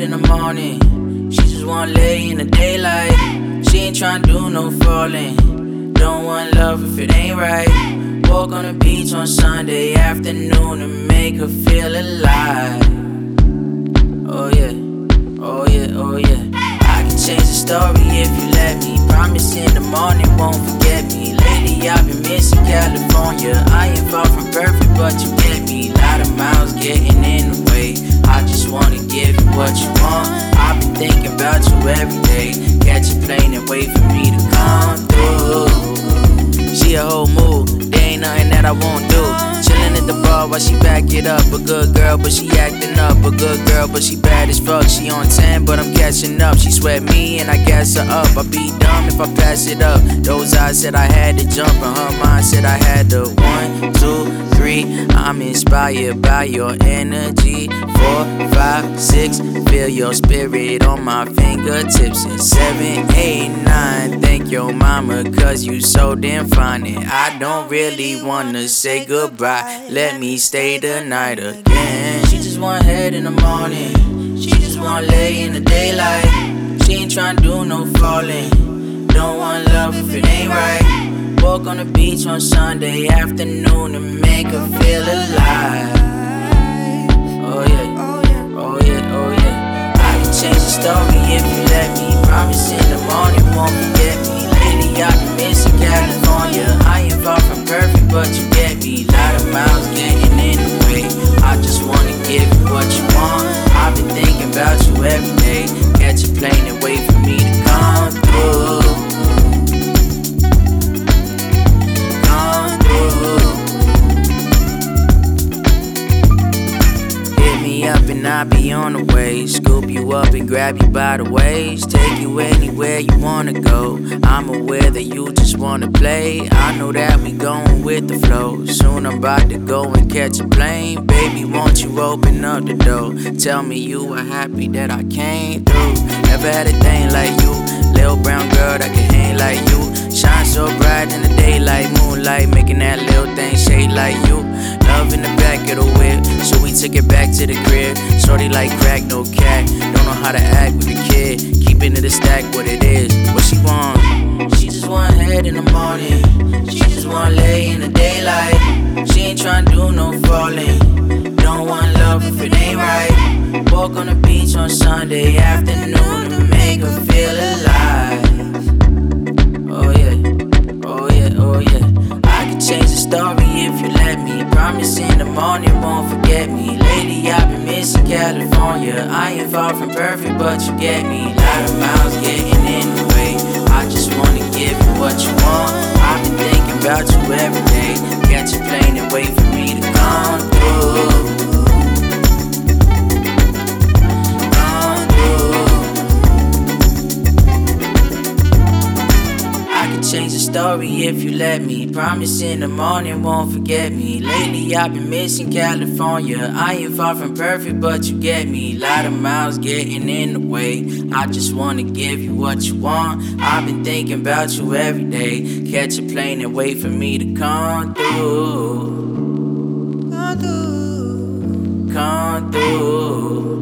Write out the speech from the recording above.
in the morning. She just wanna lay in the daylight. She ain't tryna do no falling. Don't want love if it ain't right. Walk on the beach on Sunday afternoon and make her feel alive. Oh yeah, oh yeah, oh yeah. I can change the story if you let me. Promise in the morning won't forget me. Lately I've been missing California. I ain't far from perfect, but you get me. Lot of miles getting in the way. I just wanna give you what you want. I've been thinking about you every day. Catch a plane and wait for me to come through. She a whole mood, there ain't nothing that I won't do. Chillin' at the bar while she back it up. A good girl, but she acting up. A good girl, but she bad as fuck. She on 10, but I'm catching up. She sweat me and I gas her up. I'd be dumb if I pass it up. Those eyes said I had to jump, and her mind said I had to. 1, 2, 3. I'm inspired by your energy. 4, 5, 6. Feel your spirit on my fingertips. And 7, 8, 9. Thank your mama, cause you so damn fine. And I don't really wanna say goodbye. Let me stay the night again. She just want head in the morning. She just want lay in the daylight. She ain't tryna do no falling. Don't want love if it ain't right. Walk on the beach on Sunday afternoon and make her feel alive. Oh yeah, oh yeah, oh yeah. I can change the story if you let me. Promise in the morning won't forget me. Lately I've been missing California. I ain't far from perfect, but you get me. Lot of miles getting in the way. I just wanna give you what you want. I've been thinking about you every day. Catch a plane and wait for me to come through. Come through. Hit me up and I'll be on the way. Scoop you up and grab you by the waist. Take you anywhere you wanna go. I'm aware that you just wanna play. I know that we going with the flow. Soon I'm about to go and catch a plane. Baby, won't you open up the door? Tell me you are happy that I came through. Never had a thing like you. Little brown girl that can hang like you. Shine so bright in the daylight. Moonlight making that little thing shade like you. Love in the back of the whip, so we took it back to the crib. Shorty like crack, no cat. Don't know how to act with the kid. Keeping it a stack, what it is, what she want. She just want head in the morning. She just want lay in the daylight. She ain't tryna do no falling. Don't want love if it ain't right. Walk on the beach on Sunday afternoon and make her feel alive. Oh yeah, oh yeah, oh yeah. I can change the story if you let me. Promise in the morning won't forget me. Lately I've been missing California. I ain't far from perfect, but you get me. Lot of miles getting in the way. I just wanna give you what you want. I've been thinking about you every day. Catch a plane and wait for me to come through. Change the story if you let me. Promise in the morning won't forget me. Lately I've been missing California. I ain't far from perfect, but you get me. Lot of miles getting in the way. I just wanna give you what you want. I've been thinking about you every day. Catch a plane and wait for me to come through. Come through.